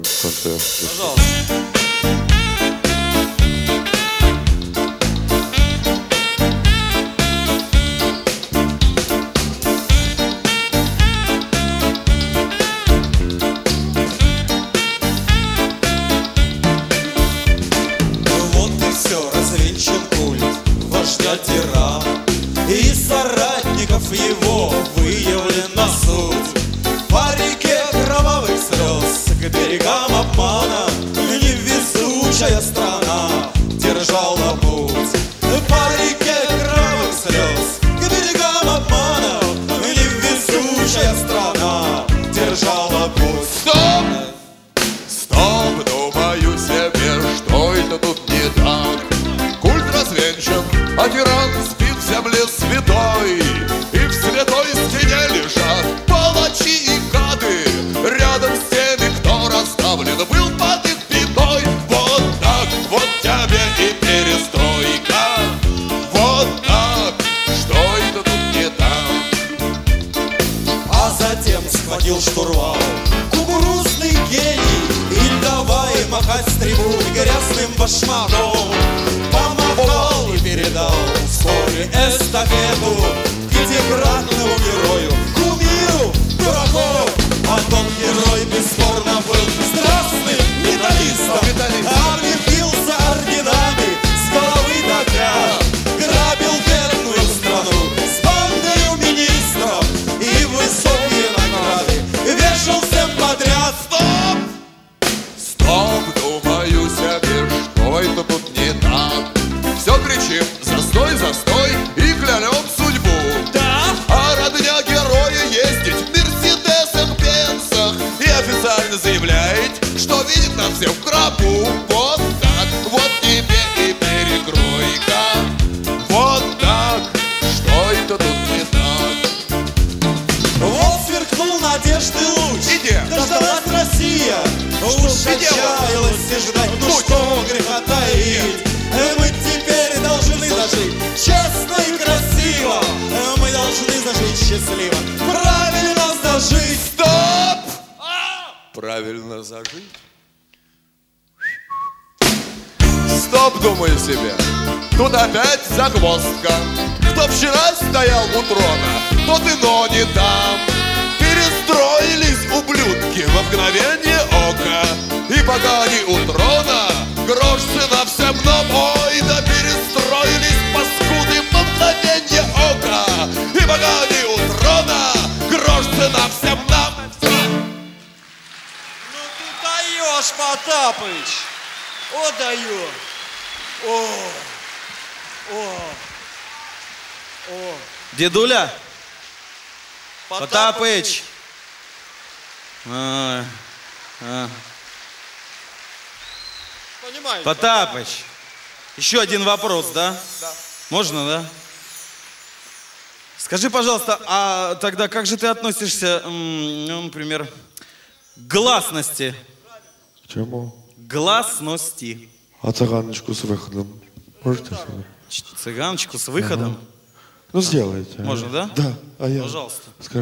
Пожалуйста. Вот и все, развенчан культ вождя тирана, и соратников его выявлена суть. По реке кровавых слез к берегам обмана невезучая страна держала путь. По реке кровавых слез к берегам обмана невезучая страна держала путь. Стоп! Стоп, думаю себе, что это тут не так. Культ развенчан, а тиран спит в земле святой, и в святой стене лежат палачи и гады. Рядом с теми, кто расставлен был под их пятой. Вот так, вот тебе и перестройка. Вот так, что это тут не так. А затем схватил штурвал кукурузный гений и давай махать с трибун грязным башмаком. Помахал и передал вскоре эстафету пятикратному герою, кумиру дураков. А тот герой бесспорно был страстным металлистом, облепился орденами с головы до пят, грабил бедную страну с бандою министров и высокие награды вешал всем подряд. Стоп! Стоп, думаю себе, что это тут не так. Все кричим: застой, застой, и клянем судьбу. Да? А родня героя ездить в мерседесах, бенцах и официально заявляет, что видит нас всех в гробу. Вот так, вот тебе и перекройка. Вот так, что это тут не так. Вот сверкнул надежды луч, Иди. дождалась Россия, уж отчаялась ждать, ну Будь. что греха таить. Мы теперь должны зажить честно и красиво, мы должны зажить счастливо, правильно зажить. Стоп! Правильно зажить. Стоп, думаю себе. Тут опять загвоздка. Кто вчера стоял у трона, тот и ноги там. Перестроились ублюдки во мгновение ока. И пока они у трона, грош цена всем нам. Ой, да перестроились паскуды во мгновение ока. И пока они у трона, грош цена всем нам. Ну ты даешь, Потапыч, о даю, Дедуля! Потапыч! Понимаешь? Потапыч! Еще один вопрос, да? Да. Можно, да? Скажи, пожалуйста, а тогда как же ты относишься, ну, например, к гласности? К чему? Гласности. А цыганочку с выходом можете сказать? Цыганочку с выходом? Ну сделайте. Можно, да? Да. А я Пожалуйста. скажу.